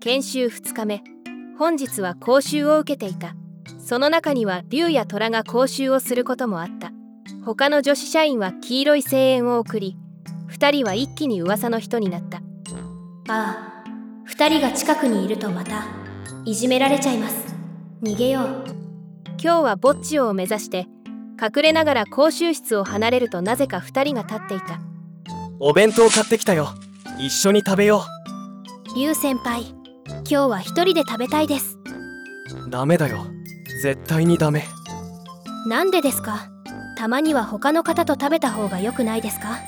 研修2日目。本日は講習を受けていた。その中には龍や虎が講習をすることもあった。他の女子社員は黄色い声援を送り、2人は一気に噂の人になった。 ああ、2人が近くにいるとまたいじめられちゃいます。逃げよう。 今日はボッチオを目指して隠れながら講習室を離れると、なぜか2人が立っていた。 お弁当買ってきたよ。一緒に食べよう。龍先輩、今日は一人で食べたいです。 ダメだよ、絶対にダメ。 なんでですか？たまには他の方と食べた方が良くないですか？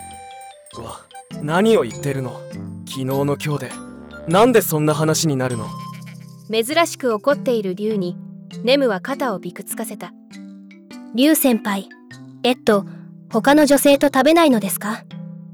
何を言ってるの。昨日の今日でなんでそんな話になるの。 珍しく怒っている龍にネムは肩をビクつかせた。 龍先輩、他の女性と食べないのですか？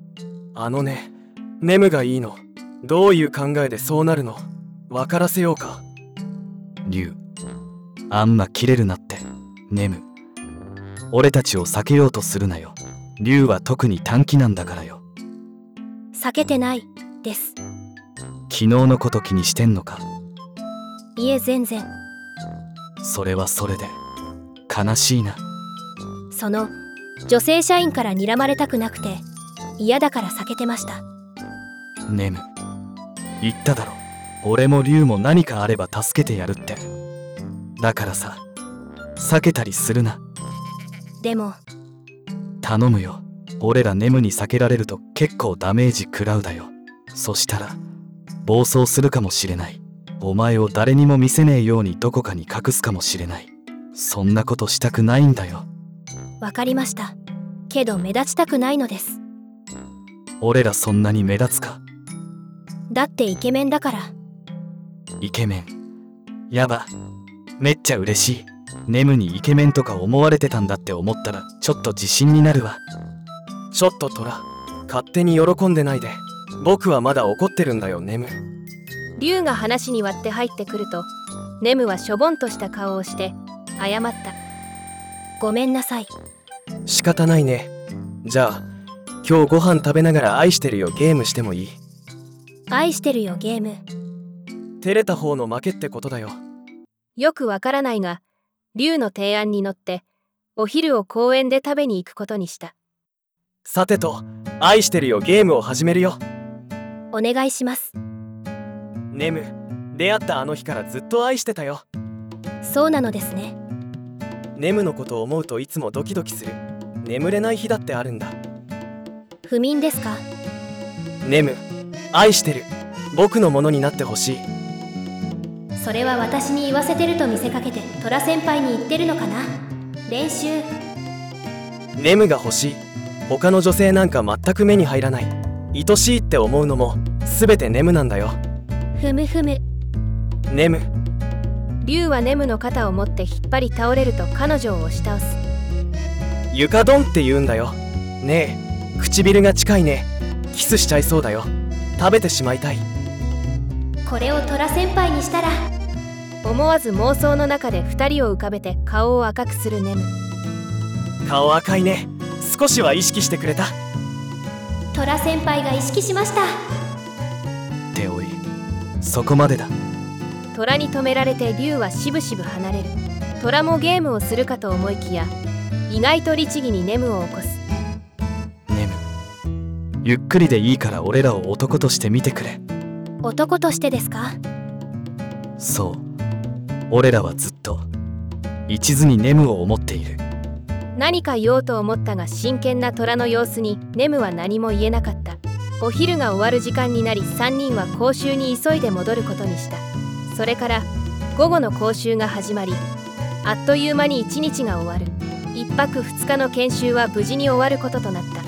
ネムがいいの。どういう考えでそうなるの？分からせようか。 龍、あんまキレるなって。ネム、俺たちを避けようとするなよ。龍は特に短気なんだからよ。 避けてないです。 昨日のこと気にしてんのか？ いえ、全然。 それはそれで悲しいな。 その女性社員から睨まれたくなくて嫌だから避けてました。 ネム、言っただろ。俺も龍も何かあれば助けてやるって。だからさ、避けたりするな。 でも頼むよ。俺らネムに避けられると結構ダメージ食らうだよ。そしたら暴走するかもしれない。お前を誰にも見せねえようにどこかに隠すかもしれない。そんなことしたくないんだよ。 わかりました。けど目立ちたくないのです。 俺らそんなに目立つか？ だってイケメンだから。 イケメン？やば、めっちゃ嬉しい。ネムにイケメンとか思われてたんだって思ったらちょっと自信になるわ。 ちょっとトラ、勝手に喜んでないで。僕はまだ怒ってるんだよ、ネム。 龍が話に割って入ってくると、ネムはしょぼんとした顔をして謝った。 ごめんなさい。 仕方ないね。じゃあ今日ご飯食べながら愛してるよゲームしてもいい？ 愛してるよゲーム。 照れた方の負けってことだよ。 よくわからないが、龍の提案に乗ってお昼を公園で食べに行くことにした。 さてと、愛してるよゲームを始めるよ。 お願いします。 ネム、出会ったあの日からずっと愛してたよ。 そうなのですね。 ネムのことを思うといつもドキドキする。眠れない日だってあるんだ。 不眠ですか？ ネム、愛してる。僕のものになってほしい。 それは私に言わせてると見せかけてトラ先輩に言ってるのかな？練習。 ネムが欲しい。他の女性なんか全く目に入らない。愛しいって思うのも全てネムなんだよ。 ふむふむ。 ネム。 龍はネムの肩を持って引っ張り倒れると彼女を押し倒す。 床ドンって言うんだよ。ねえ、唇が近いね。キスしちゃいそうだよ。食べてしまいたい。 これをトラ先輩にしたら。 思わず妄想の中で2人を浮かべて顔を赤くするネム。 顔赤いね。少しは意識してくれた？ トラ先輩が意識しました。 っておい、そこまでだ。 トラに止められて龍はしぶしぶ離れる。トラもゲームをするかと思いきや、意外と律儀にネムを起こす。 ネム、ゆっくりでいいから俺らを男として見てくれ。 男としてですか？ そう、俺らはずっと一途にネムを思っている。 何か言おうと思ったが、真剣なトラの様子にネムは何も言えなかった。お昼が終わる時間になり、3人は講習に急いで戻ることにした。それから午後の講習が始まり、あっという間に1日が終わる。1泊2日の研修は無事に終わることとなった。